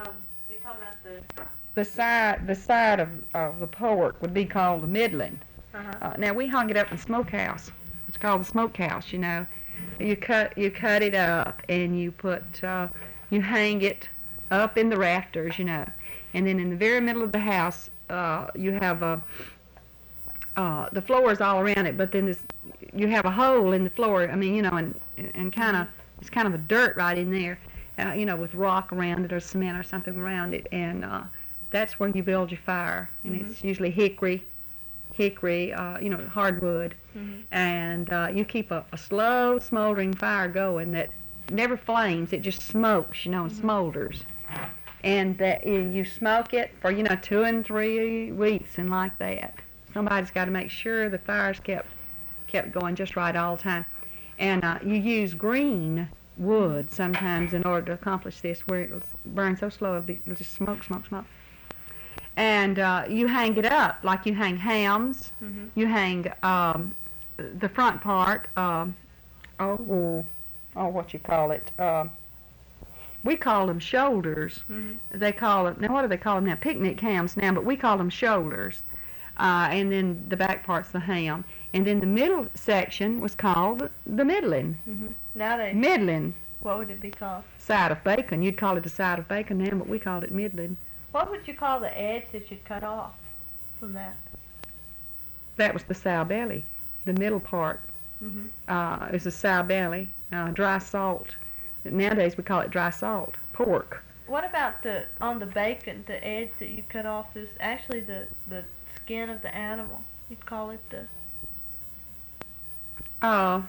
You're talking about the. The side of the pork would be called the middling. Uh-huh. Now we hung it up in the smokehouse. It's called the smokehouse. You cut it up and you hang it up in the rafters. And then in the very middle of the house, you have the floor is all around it, but then you have a hole in the floor. I mean, and kind of it's kind of a dirt right in there, with rock around it or cement or something around it, and that's where you build your fire. And it's usually hickory, hardwood, and you keep a slow smoldering fire going that never flames. It just smokes, and smolders. And that you smoke it for 2 and 3 weeks and like that. Somebody's got to make sure the fire's kept going just right all the time. And you use green wood sometimes in order to accomplish this, where it'll burn so slow it'll just smoke. And you hang it up like you hang hams. You hang the front part. What you call it? We call them shoulders. They call it, now what do they call them now? Picnic hams now, but we call them shoulders. And then the back part's the ham. And then the middle section was called the middling. Nowadays, Middling. what would it be called? Side of bacon. You'd call it a side of bacon now, but we called it middling. What would you call the edge that you'd cut off from that? That was the sow belly. The middle part is a sow belly, dry salt. Nowadays we call it dry salt, pork. What about on the bacon, the edge that you cut off is actually the skin of the animal. You'd call it the... I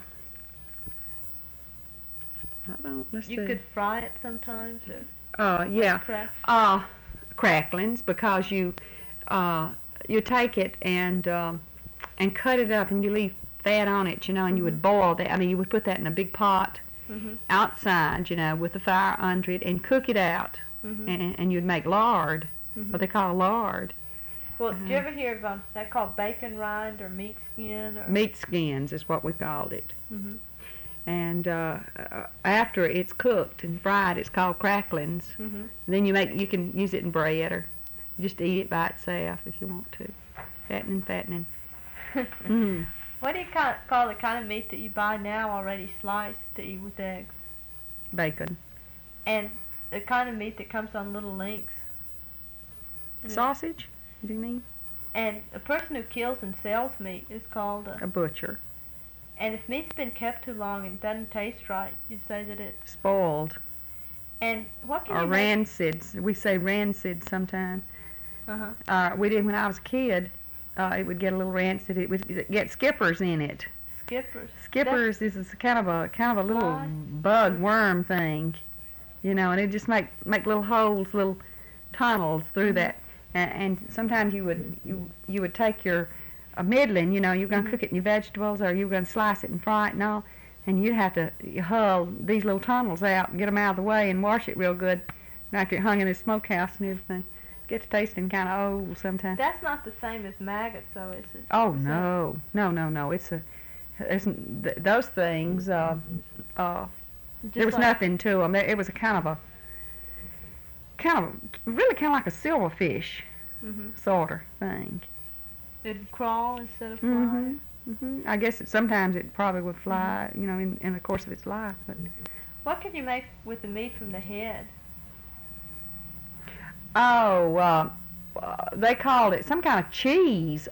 don't, let's You see. could fry it sometimes, Yeah. crack. Cracklings, because you take it and cut it up and you leave fat on it, and you would boil that. I mean, you would put that in a big pot outside, with the fire under it, and cook it out, and you'd make lard, what they call lard. Well, did you ever hear of that called bacon rind or meat skin? Or... Meat skins is what we called it. Mhm. And after it's cooked and fried, it's called cracklings. Then you can use it in bread, or just eat it by itself if you want to. Fattening. What do you call the kind of meat that you buy now already sliced to eat with eggs? Bacon. And the kind of meat that comes on little links? Sausage, do you mean? And a person who kills and sells meat is called A butcher. And if meat's been kept too long and doesn't taste right, you'd say that it's... Spoiled. And what can Or you make... rancid. We say rancid sometimes. Uh-huh. We did when I was a kid. It would get a little rancid. It would get skippers in it. Skippers. Skippers is kind of a little Fly? bug worm thing, and it just make little holes, little tunnels through that. And sometimes you would take your middling, you're going to cook it in your vegetables, or you're going to slice it and fry it and all, and you'd have to hull these little tunnels out and get them out of the way and wash it real good after it hung in the smokehouse and everything. Gets tasting kind of old sometimes. That's not the same as maggots, though, is it? Oh, no. Those things, there was nothing to them. It was really kind of like a silverfish sort of thing. It'd crawl instead of fly. I guess sometimes it probably would fly, in the course of its life. But What could you make with the meat from the head? They called it some kind of cheese.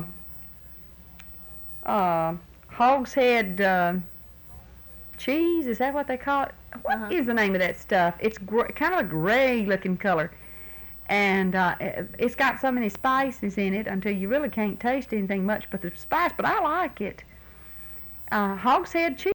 Hog's head cheese. Is that what they call it? What is the name of that stuff? It's kind of a gray-looking color, and it's got so many spices in it until you really can't taste anything much but the spice. But I like it. Hog's head cheese.